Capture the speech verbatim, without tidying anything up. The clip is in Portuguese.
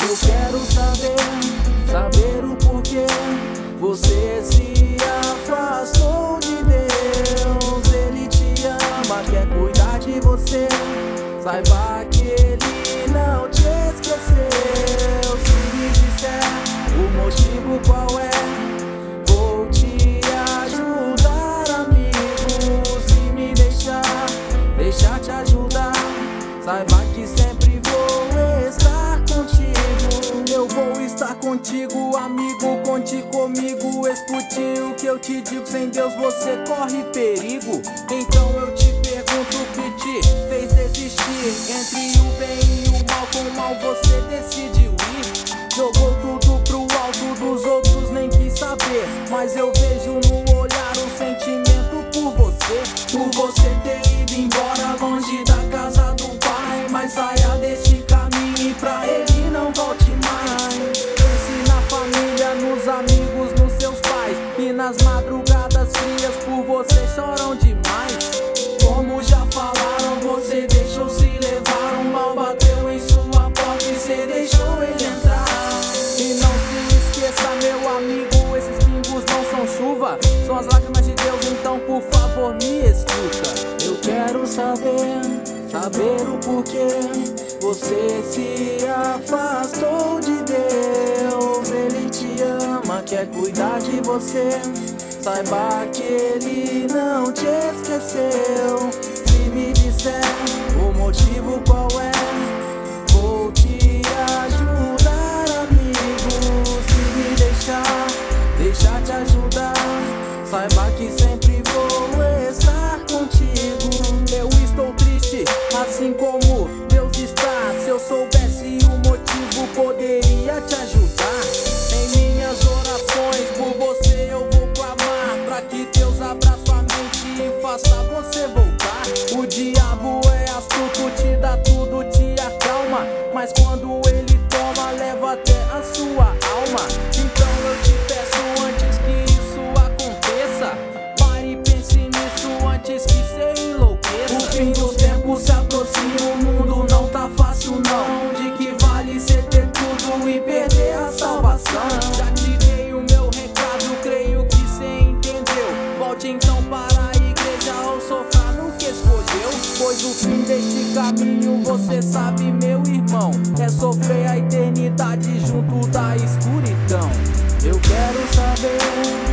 Eu quero saber, saber o porquê você se afastou de Deus. Ele te ama, quer cuidar de você. Saiba que ele não te esqueceu. Se me disser o motivo qual é, vou te ajudar, amigo. Se me deixar, deixar te ajudar, saiba que sempre vou estar contigo. Eu vou estar contigo, amigo, conte comigo. Escute o que eu te digo, sem Deus você corre perigo. Então eu te pergunto o que te fez desistir. Entre o bem e o mal, com o mal você decidiu ir. Jogou tudo pro alto, dos outros nem quis saber. Mas eu vejo no olhar um sentimento por você. Por você ter ido embora longe da casa do pai. Mas saia desse caminho e pra ele não volte mais. Pense na família, nos amigos, nos seus pais. E nas madrugadas frias por você choram demais. Como já falaram, você deixou-se levar. Um mal bateu em sua porta e cê deixou ele entrar. E não se esqueça, meu amigo, esses pingos não são chuva, são as lágrimas de Deus, então por favor me escuta. Eu quero saber, saber o porquê você se afastou de Deus. Ele te ama, quer cuidar de você. Saiba que ele não te esqueceu. Se me disser o motivo qual é, vou te ajudar, amigo. Se me deixar, deixar te ajudar, saiba que sempre vou estar contigo. Eu estou triste, assim como Deus está. Se eu soubesse o motivo, poderia te ajudar. Em minhas orações por você eu vou clamar, pra que Deus abra sua mente e faça você voltar. O diabo é astuto, te dá tudo, te acalma, mas quando ele toma, leva até a sua alma. Então eu te peço, antes que isso aconteça, pare e pense nisso antes que cê enlouqueça. O fim dos tempos se aproxima, o mundo não tá fácil não. De que vale cê ter tudo e perder a salvação? Já te dei o meu recado, creio que cê entendeu. Volte então para a igreja ou sofra no que escolheu. Pois o fim deste caminho, você sabe, meu irmão, é sofrer a eternidade junto da escuridão. Eu quero saber,